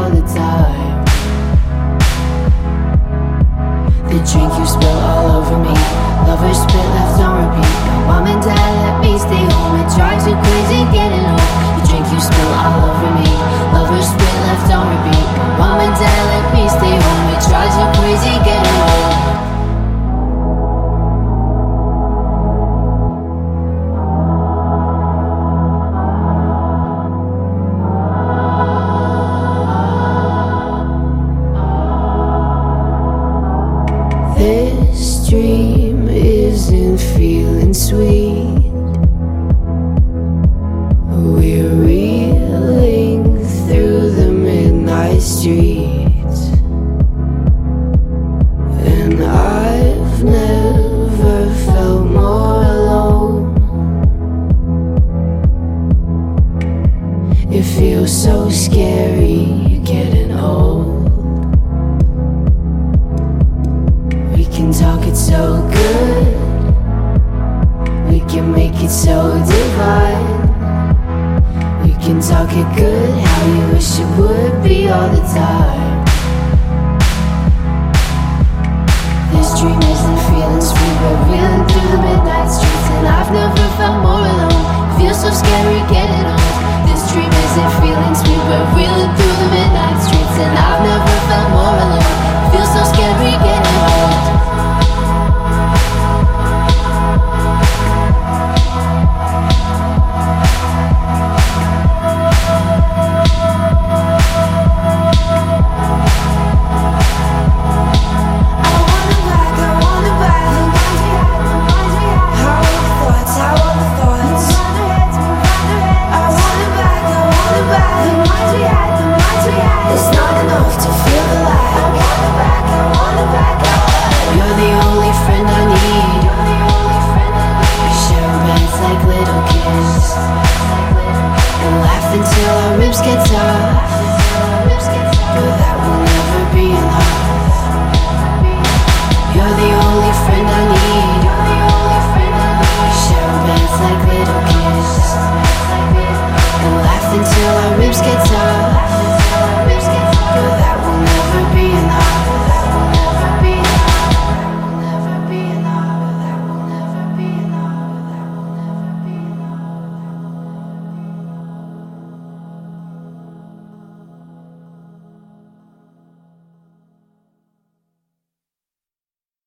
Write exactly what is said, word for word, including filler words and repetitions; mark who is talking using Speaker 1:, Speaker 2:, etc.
Speaker 1: all the time. The drink you spill all over me, lovers spit left on repeat. Mom and dad let me stay home, it drives you crazy getting home. The drink you spill all over me, lovers spit left on repeat. Mom and dad let me stay home, it drives you crazy getting home. This dream isn't feeling sweet. We're reeling through the midnight streets, and I've never felt more alone. It feels so scary getting old. We can talk it so good, we can make it so divine. We can talk it good, how you wish it would be all the time. This dream isn't feeling sweet, we're reeling through the midnight streets, and I've never felt more alone. It feels so scary getting old. This dream isn't feeling sweet, we're reeling through the midnight streets.